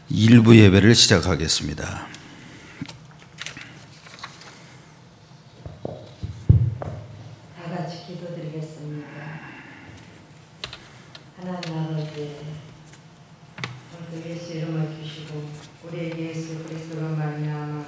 일부 예배를 시작하겠습니다. 다 같이 기도드리겠습니다. 하나님 아버지, 오늘도 예수 이름을 주시고 우리에게 예수 그리스도로 말미암아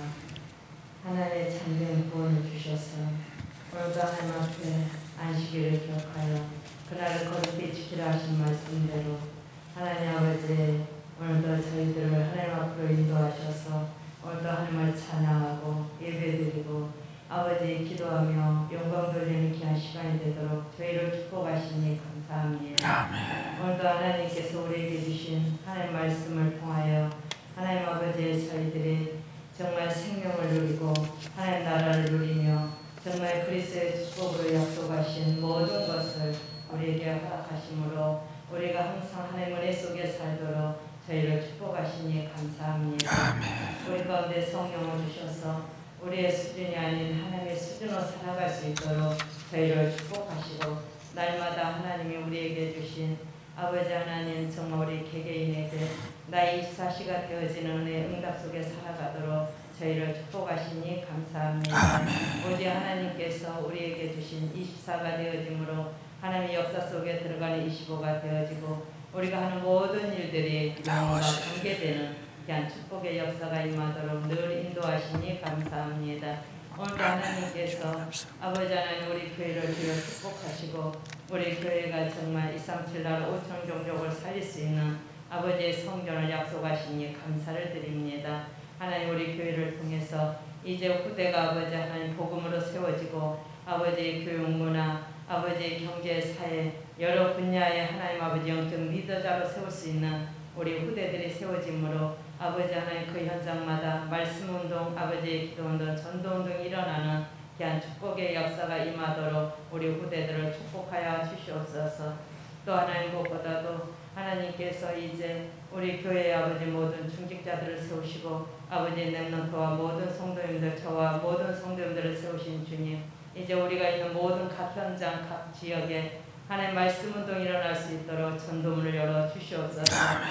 하나님의 참된 구원을 주셔서 오늘도 하나님 앞에 안식일을 기억하여 그날을 거룩히 지키라 하신 말씀대로 하나님 아버지, 오늘도 저희들을 하나님 앞으로 인도하셔서 오늘도 하나님을 찬양하고 예배드리고 아버지 기도하며 영광 돌리는 귀한 시간이 되도록 저희를 축복하시니 감사합니다. 아멘. 오늘도 하나님께서 우리에게 주신 하나님 말씀을 통하여 하나님 아버지 저희들이 정말 생명을 누리고 하나님 나라를 누리며 정말 그리스도의 축복으로 약속하신 모든 것을 우리에게 허락하심으로 우리가 항상 하나님의 은혜 속에 살도록 저희를 축복하시니 감사합니다. 아멘. 우리 가운데 성령을 주셔서 우리의 수준이 아닌 하나님의 수준으로 살아갈 수 있도록 저희를 축복하시고 날마다 하나님이 우리에게 주신 아버지 하나님 정말 우리 개개인에게 나의 24시가 되어지는 은혜 응답 속에 살아가도록 저희를 축복하시니 감사합니다. 아멘. 오직 하나님께서 우리에게 주신 24가 되어짐으로 하나님의 역사 속에 들어가는 25가 되어지고 우리가 하는 모든 일들이 영과 관계되는 귀한 축복의 역사가 임하도록 늘 인도하시니 감사합니다. 오늘도 하나님께서 아버지 하나님 우리 교회를 주여 축복하시고 우리 교회가 정말 237 나라 5천 종족을 살릴 수 있는 아버지의 성전을 약속하시니 감사를 드립니다. 하나님 우리 교회를 통해서 이제 후대가 아버지 하나님 복음으로 세워지고 아버지의 교육 문화 아버지의 경제 사회 여러 분야의 하나님 아버지 영적 리더자로 세울 수 있는 우리 후대들이 세워짐으로 아버지 하나님 그 현장마다 말씀운동 아버지의 기도운동 전도운동이 일어나는 귀한 축복의 역사가 임하도록 우리 후대들을 축복하여 주시옵소서. 또 하나님 무엇보다도 하나님께서 이제 우리 교회의 아버지 모든 중직자들을 세우시고 아버지 렘넌트와 모든 성도님들 저와 모든 성도님들을 세우신 주님 이제 우리가 있는 모든 각 현장 각 지역에 하나님 말씀 운동이 일어날 수 있도록 전도문을 열어 주시옵소서.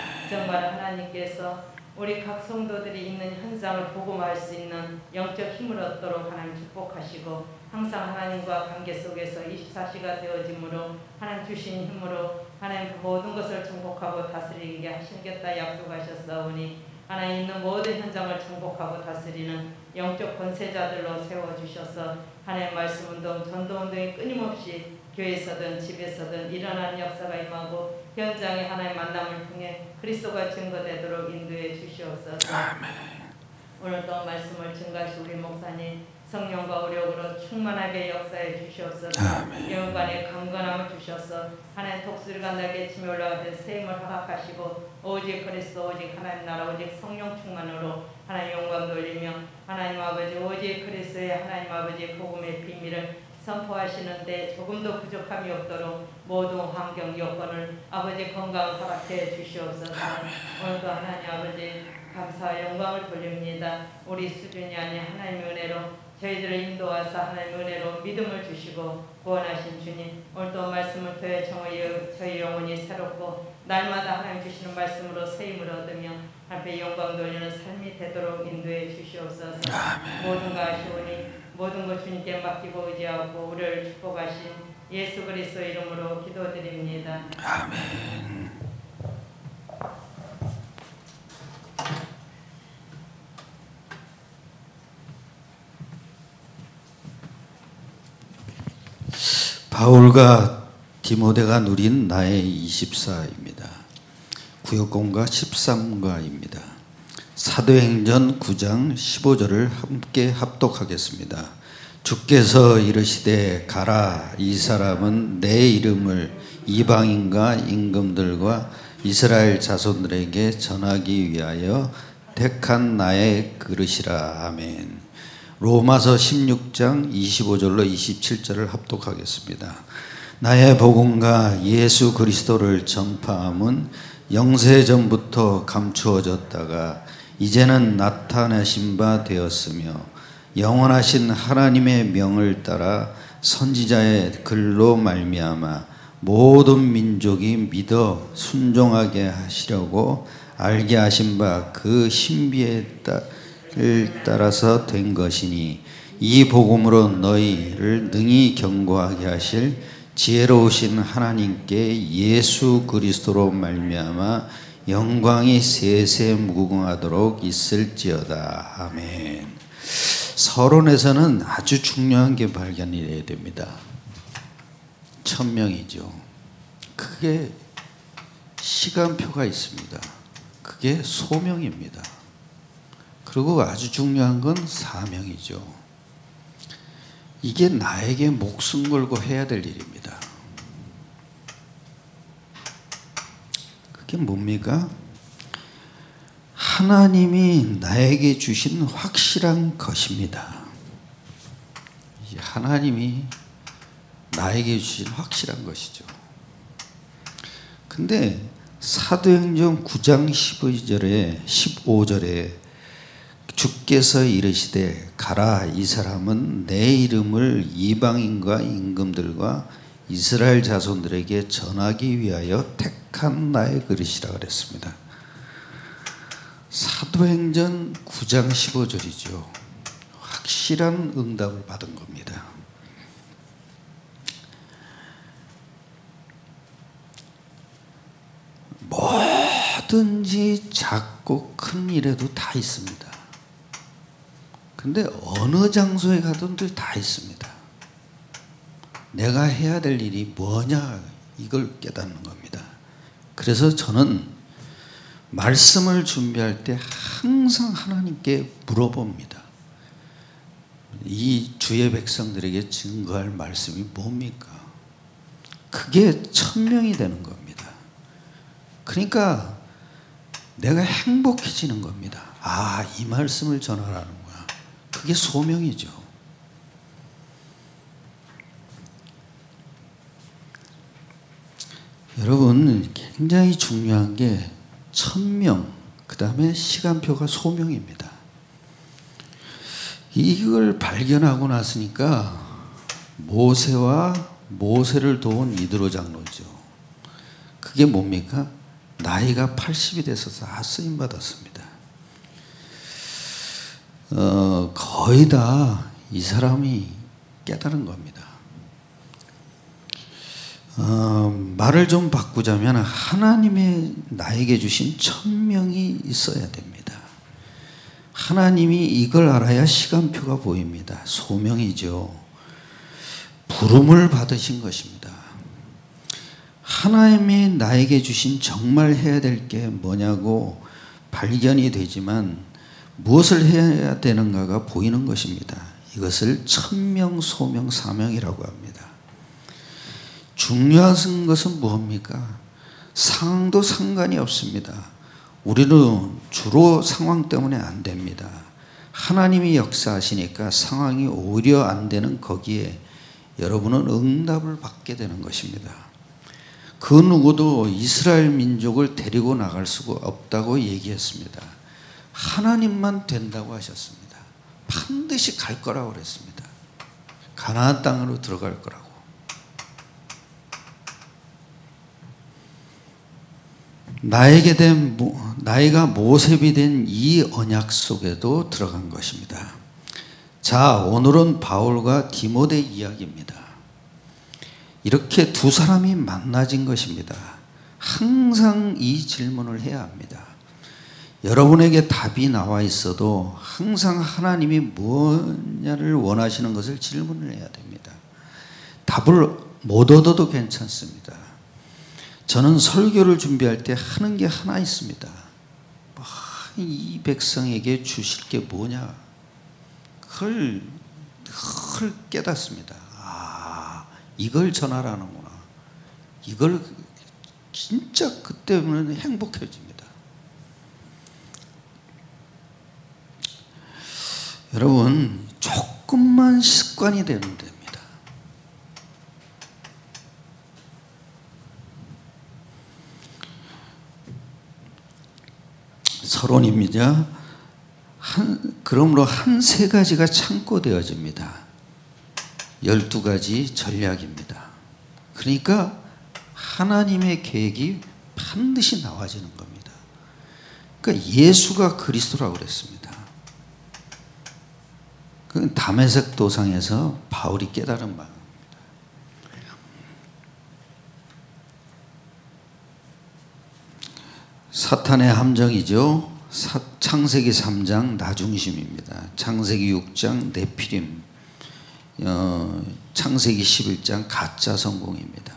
정말 하나님께서 우리 각 성도들이 있는 현장을 복음할 수 있는 영적 힘을 얻도록 하나님 축복하시고 항상 하나님과 관계 속에서 24시가 되어짐으로 하나님 주신 힘으로 하나님 모든 것을 정복하고 다스리게 하시겠다 약속하셨사오니 하나님 있는 모든 현장을 정복하고 다스리는 영적 권세자들로 세워주셔서 하나님 말씀운동 전도운동이 끊임없이 교회에서든 집에서든 일어나는 역사가 임하고 현장에 하나님 만남을 통해 그리스도가 증거되도록 인도해 주시옵소서. 아멘. 오늘도 말씀을 증거하신 우리 목사님 성령과 의력으로 충만하게 역사해 주시옵소서. 영관에 강건함을 주셔서 하나님 독수리가 날개 치며 올라가듯 세임을 허락하시고 오직 그리스도 오직 하나님 나라 오직 성령 충만으로 하나님 영광 돌리며 하나님 아버지 오직 그리스도의 하나님 아버지 복음의 비밀을 선포하시는데 조금도 부족함이 없도록 모든 환경 여건을 아버지 건강 허락해 주시옵소서. 오늘도 하나님 아버지 감사와 영광을 돌립니다. 우리 수준이 아닌 하나님의 은혜로 저희들을 인도하사 하나님의 은혜로 믿음을 주시고 구원하신 주님 오늘도 말씀을 통해 저희 영혼이 새롭고 날마다 하나님 주시는 말씀으로 세임을 얻으며 하나님의 영광 돌리는 삶이 되도록 인도해 주시옵소서. 모든 것 아시오니 모든 것 주님께 맡기고 의지하고 우리를 축복하신 예수 그리스도 이름으로 기도드립니다. 아멘. 바울과 디모데가 누린 나의 24입니다. 구역공과 13가입니다. 사도행전 9장 15절을 함께 합독하겠습니다. 주께서 이르시되 가라 이 사람은 내 이름을 이방인과 임금들과 이스라엘 자손들에게 전하기 위하여 택한 나의 그릇이라. 아멘. 로마서 16장 25절로 27절을 합독하겠습니다. 나의 복음과 예수 그리스도를 전파함은 영세전부터 감추어졌다가 이제는 나타나신 바 되었으며 영원하신 하나님의 명을 따라 선지자의 글로 말미암아 모든 민족이 믿어 순종하게 하시려고 알게 하신 바 그 신비에 따라서 된 것이니 이 복음으로 너희를 능히 견고하게 하실 지혜로우신 하나님께 예수 그리스도로 말미암아 영광이 세세 무궁하도록 있을지어다. 아멘. 서론에서는 아주 중요한 게 발견이 돼야 됩니다. 천명이죠. 그게 시간표가 있습니다. 그게 소명입니다. 그리고 아주 중요한 건 사명이죠. 이게 나에게 목숨 걸고 해야 될 일입니다. 그게 뭡니까? 하나님이 나에게 주신 확실한 것입니다. 하나님이 나에게 주신 확실한 것이죠. 근데 사도행전 9장 15절에 주께서 이르시되 가라, 이 사람은 내 이름을 이방인과 임금들과 이스라엘 자손들에게 전하기 위하여 택한 나의 그릇이라 그랬습니다. 사도행전 9장 15절이죠. 확실한 응답을 받은 겁니다. 뭐든지 작고 큰 일에도 다 있습니다. 근데 어느 장소에 가든지 다 있습니다. 내가 해야 될 일이 뭐냐, 이걸 깨닫는 겁니다. 그래서 저는 말씀을 준비할 때 항상 하나님께 물어봅니다. 이 주의 백성들에게 증거할 말씀이 뭡니까? 그게 천명이 되는 겁니다. 그러니까 내가 행복해지는 겁니다. 아, 이 말씀을 전하라는 거야. 그게 소명이죠. 여러분, 굉장히 중요한 게 천명, 그 다음에 시간표가 소명입니다. 이걸 발견하고 났으니까 모세를 도운 이드로 장로죠. 그게 뭡니까? 나이가 80이 돼서 다 쓰임받았습니다. 거의 다 이 사람이 깨달은 겁니다. 말을 좀 바꾸자면 하나님의 나에게 주신 천명이 있어야 됩니다. 하나님이 이걸 알아야 시간표가 보입니다. 소명이죠. 부름을 받으신 것입니다. 하나님이 나에게 주신 정말 해야 될 게 뭐냐고 발견이 되지만 무엇을 해야 되는가가 보이는 것입니다. 이것을 천명, 소명, 사명이라고 합니다. 중요한 것은 뭡니까? 상황도 상관이 없습니다. 우리는 주로 상황 때문에 안 됩니다. 하나님이 역사하시니까 상황이 오히려 안 되는 거기에 여러분은 응답을 받게 되는 것입니다. 그 누구도 이스라엘 민족을 데리고 나갈 수가 없다고 얘기했습니다. 하나님만 된다고 하셨습니다. 반드시 갈 거라고 그랬습니다. 가나안 땅으로 들어갈 거라고. 나이가 모셉이 된 이 언약 속에도 들어간 것입니다. 자, 오늘은 바울과 디모데 이야기입니다. 이렇게 두 사람이 만나진 것입니다. 항상 이 질문을 해야 합니다. 여러분에게 답이 나와 있어도 항상 하나님이 뭐냐를 원하시는 것을 질문을 해야 됩니다. 답을 못 얻어도 괜찮습니다. 저는 설교를 준비할 때 하는 게 하나 있습니다. 이 백성에게 주실 게 뭐냐? 그걸 깨닫습니다. 아, 이걸 전하라는구나. 이걸 진짜 그때는 행복해집니다. 여러분, 조금만 습관이 되면 됩니다. 서론입니다. 그러므로 한 세 가지가 참고되어집니다. 12가지 전략입니다. 그러니까 하나님의 계획이 반드시 나와지는 겁니다. 그러니까 예수가 그리스도라고 그랬습니다. 그 다메섹 도상에서 바울이 깨달은 바입니다. 사탄의 함정이죠. 창세기 3장 나중심입니다. 창세기 6장 네피림, 창세기 11장 가짜 성공입니다.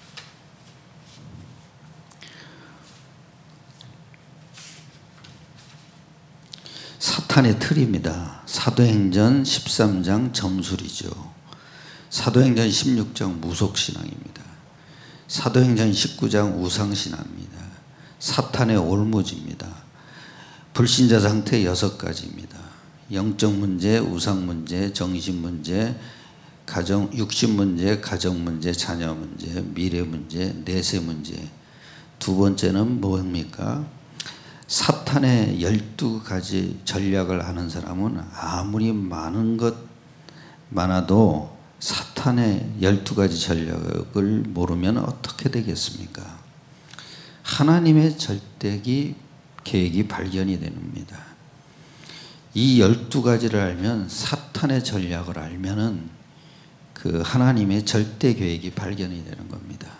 사탄의 틀입니다. 사도행전 13장 점술이죠. 사도행전 16장 무속신앙입니다. 사도행전 19장 우상신앙입니다. 사탄의 올무지입니다. 불신자 상태 6가지입니다. 영적 문제, 우상 문제, 정신 문제, 육신 문제, 가정 문제, 자녀 문제, 미래 문제, 내세 문제. 두 번째는 뭡니까? 사탄의 12가지 전략을 아는 사람은 아무리 많은 것 많아도 사탄의 12가지 전략을 모르면 어떻게 되겠습니까? 하나님의 절대기 계획이 발견이 됩니다. 이 12가지를 알면, 사탄의 전략을 알면은 그 하나님의 절대 계획이 발견이 되는 겁니다.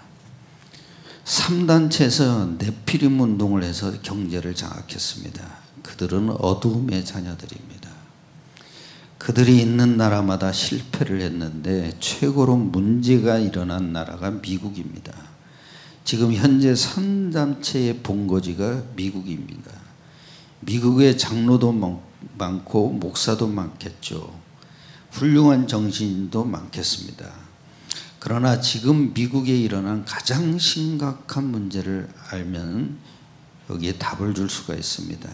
3단체에서 네피림 운동을 해서 경제를 장악했습니다. 그들은 어두움의 자녀들입니다. 그들이 있는 나라마다 실패를 했는데 최고로 문제가 일어난 나라가 미국입니다. 지금 현재 3단체의 본거지가 미국입니다. 미국의 장로도 많고 목사도 많겠죠. 훌륭한 정신도 많겠습니다. 그러나 지금 미국에 일어난 가장 심각한 문제를 알면 여기에 답을 줄 수가 있습니다.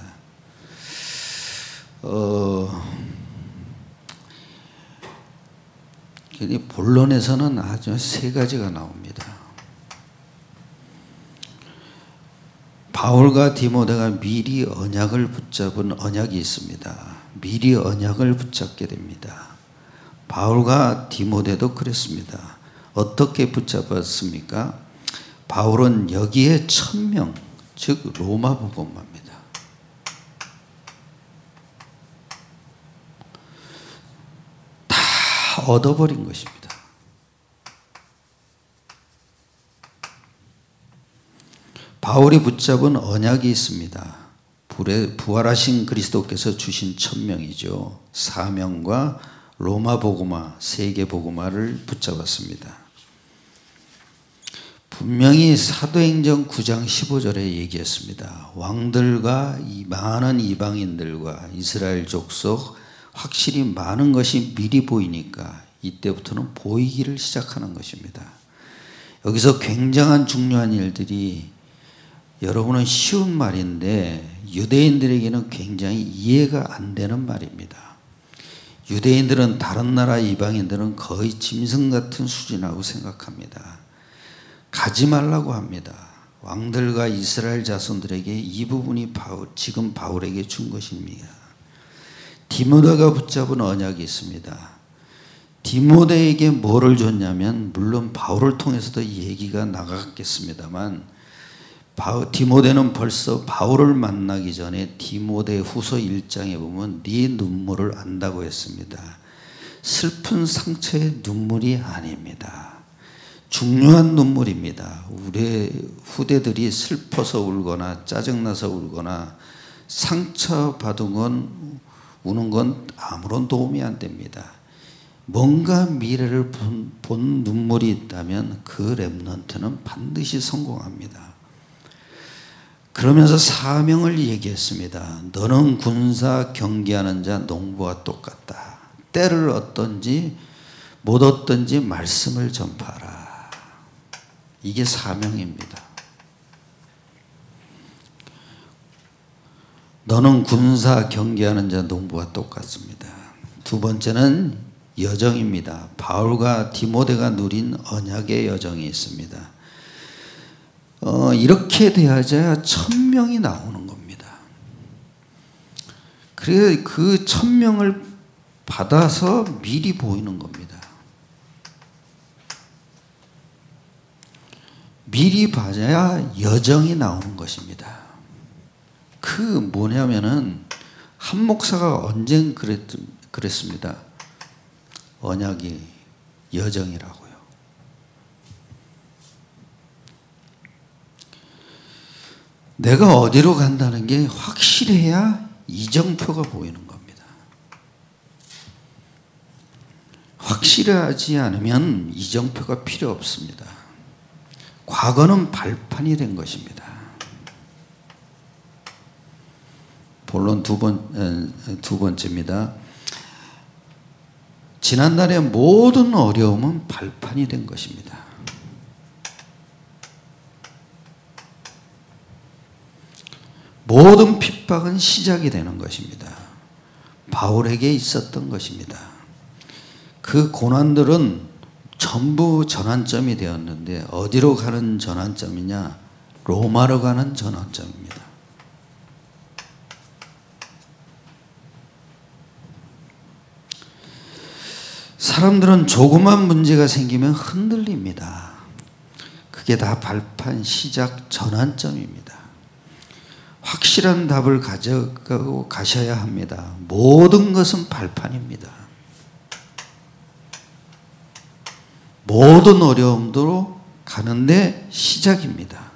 본론에서는 아주 3가지가 나옵니다. 바울과 디모데가 미리 언약을 붙잡은 언약이 있습니다. 미리 언약을 붙잡게 됩니다. 바울과 디모데도 그랬습니다. 어떻게 붙잡았습니까? 바울은 여기에 1000명, 즉 로마 복음화입니다. 다 얻어버린 것입니다. 바울이 붙잡은 언약이 있습니다. 부활하신 그리스도께서 주신 1000명이죠. 사명과 로마 복음화, 세계 복음화를 붙잡았습니다. 분명히 사도행전 9장 15절에 얘기했습니다. 왕들과 이 많은 이방인들과 이스라엘 족속 확실히 많은 것이 미리 보이니까 이때부터는 보이기를 시작하는 것입니다. 여기서 굉장한 중요한 일들이, 여러분은 쉬운 말인데 유대인들에게는 굉장히 이해가 안 되는 말입니다. 유대인들은 다른 나라 이방인들은 거의 짐승 같은 수준이라고 생각합니다. 가지 말라고 합니다. 왕들과 이스라엘 자손들에게 이 부분이 지금 바울에게 준 것입니다. 디모데가 붙잡은 언약이 있습니다. 디모데에게 뭐를 줬냐면, 물론 바울을 통해서도 얘기가 나갔겠습니다만, 디모데는 벌써 바울을 만나기 전에 디모데 후서 1장에 보면 네 눈물을 안다고 했습니다. 슬픈 상처의 눈물이 아닙니다. 중요한 눈물입니다. 우리 후대들이 슬퍼서 울거나 짜증나서 울거나 상처받은 건, 우는 건 아무런 도움이 안 됩니다. 뭔가 미래를 본 눈물이 있다면 그 렘넌트는 반드시 성공합니다. 그러면서 사명을 얘기했습니다. 너는 군사 경계하는 자 농부와 똑같다. 때를 얻든지 못 얻든지 말씀을 전파하라. 이게 사명입니다. 너는 군사 경계하는 자 농부와 똑같습니다. 두 번째는 여정입니다. 바울과 디모데가 누린 언약의 여정이 있습니다. 이렇게 돼야자 1000명이 나오는 겁니다. 그래서 그 1000명을 받아서 미리 보이는 겁니다. 미리 봐야 여정이 나오는 것입니다. 뭐냐면은 한 목사가 언젠 그랬습니다. 언약이 여정이라고요. 내가 어디로 간다는 게 확실해야 이정표가 보이는 겁니다. 확실하지 않으면 이정표가 필요 없습니다. 과거는 발판이 된 것입니다. 본론 두 번째입니다. 지난날의 모든 어려움은 발판이 된 것입니다. 모든 핍박은 시작이 되는 것입니다. 바울에게 있었던 것입니다. 그 고난들은 전부 전환점이 되었는데 어디로 가는 전환점이냐? 로마로 가는 전환점입니다. 사람들은 조그만 문제가 생기면 흔들립니다. 그게 다 발판, 시작, 전환점입니다. 확실한 답을 가져가고 가셔야 합니다. 모든 것은 발판입니다. 모든 어려움도 가는데 시작입니다.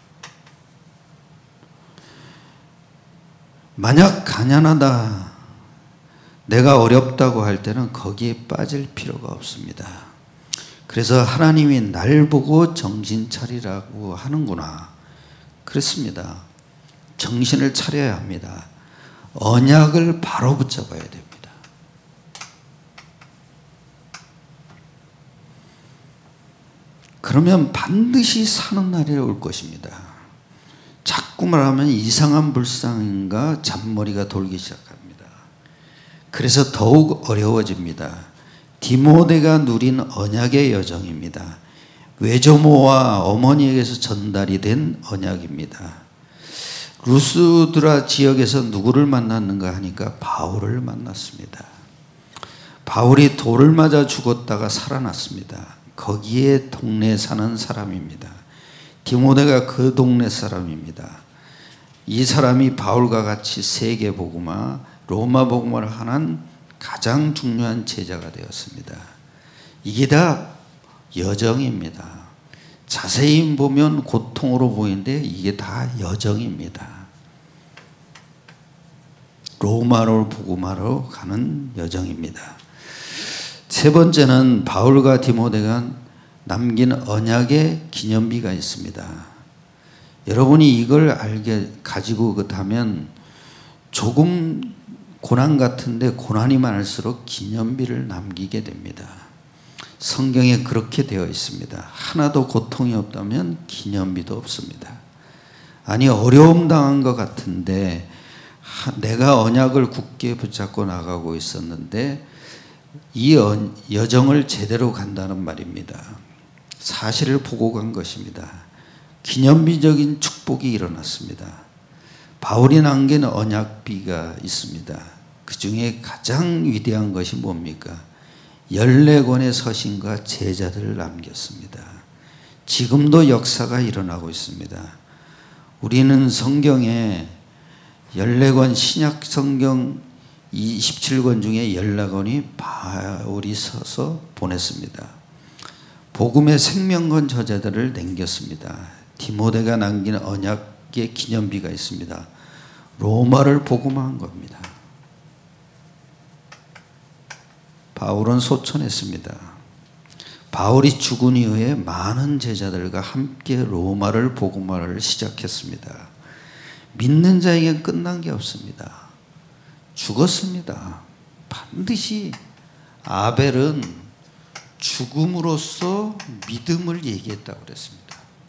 만약 가난하다, 내가 어렵다고 할 때는 거기에 빠질 필요가 없습니다. 그래서 하나님이 날 보고 정신 차리라고 하는구나. 그렇습니다. 정신을 차려야 합니다. 언약을 바로 붙잡아야 됩니다. 그러면 반드시 사는 날이 올 것입니다. 자꾸 말하면 이상한 불상인가 잔머리가 돌기 시작합니다. 그래서 더욱 어려워집니다. 디모데가 누린 언약의 여정입니다. 외조모와 어머니에게서 전달이 된 언약입니다. 루스드라 지역에서 누구를 만났는가 하니까 바울을 만났습니다. 바울이 돌을 맞아 죽었다가 살아났습니다. 거기에 동네에 사는 사람입니다. 디모데가 그 동네 사람입니다. 이 사람이 바울과 같이 세계복음화, 로마 복음화를 하는 가장 중요한 제자가 되었습니다. 이게 다 여정입니다. 자세히 보면 고통으로 보이는데 이게 다 여정입니다. 로마로 복음화로 가는 여정입니다. 세 번째는 바울과 디모데가 남긴 언약의 기념비가 있습니다. 여러분이 이걸 가지고 그렇다면 조금 고난 같은데 고난이 많을수록 기념비를 남기게 됩니다. 성경에 그렇게 되어 있습니다. 하나도 고통이 없다면 기념비도 없습니다. 아니 어려움 당한 것 같은데 내가 언약을 굳게 붙잡고 나가고 있었는데 이 여정을 제대로 간다는 말입니다. 사실을 보고 간 것입니다. 기념비적인 축복이 일어났습니다. 바울이 남긴 언약비가 있습니다. 그 중에 가장 위대한 것이 뭡니까? 14권의 서신과 제자들을 남겼습니다. 지금도 역사가 일어나고 있습니다. 우리는 성경에 14권 신약 성경 27권 중에 14권이 바울이 써서 보냈습니다. 복음의 생명권 저자들을 남겼습니다. 디모데가 남긴 언약의 기념비가 있습니다. 로마를 복음화한 겁니다. 바울은 소천했습니다. 바울이 죽은 이후에 많은 제자들과 함께 로마를 복음화를 시작했습니다. 믿는 자에겐 끝난 게 없습니다. 죽었습니다. 반드시 아벨은 죽음으로써 믿음을 얘기했다고 그랬습니다.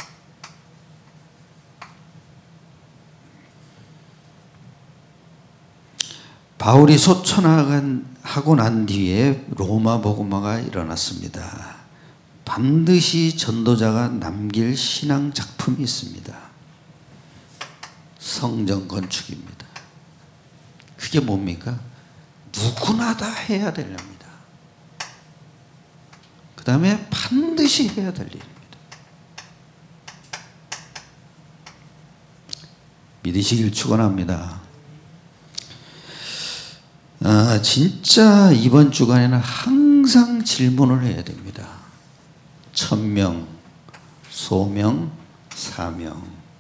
바울이 소천하고 난 뒤에 로마 복음화가 일어났습니다. 반드시 전도자가 남길 신앙 작품이 있습니다. 성전 건축입니다. 그게 뭡니까? 누구나 다 해야 될 일입니다. 그 다음에 반드시 해야 될 일입니다. 믿으시길 축원합니다. 진짜 이번 주간에는 항상 질문을 해야 됩니다. 천명, 소명, 사명.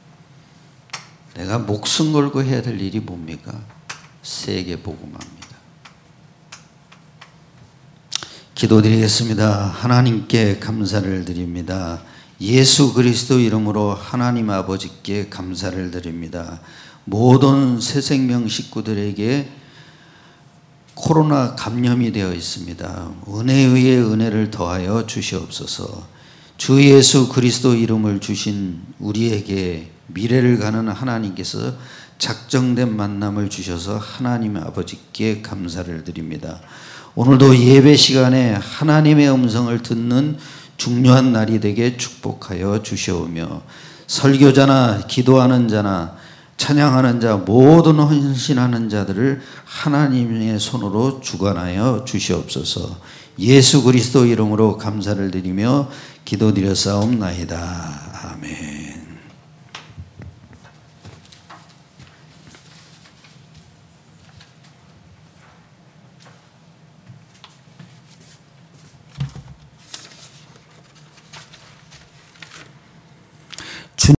내가 목숨 걸고 해야 될 일이 뭡니까? 세계 복음화입니다. 기도드리겠습니다. 하나님께 감사를 드립니다. 예수 그리스도 이름으로 하나님 아버지께 감사를 드립니다. 모든 새생명 식구들에게 코로나 감염이 되어 있습니다. 은혜 위에 은혜를 더하여 주시옵소서. 주 예수 그리스도 이름을 주신 우리에게 미래를 가는 하나님께서 작정된 만남을 주셔서 하나님 아버지께 감사를 드립니다. 오늘도 예배 시간에 하나님의 음성을 듣는 중요한 날이 되게 축복하여 주시오며, 설교자나 기도하는 자나 찬양하는 자 모든 헌신하는 자들을 하나님의 손으로 주관하여 주시옵소서. 예수 그리스도 이름으로 감사를 드리며 기도드렸사옵나이다. 아멘.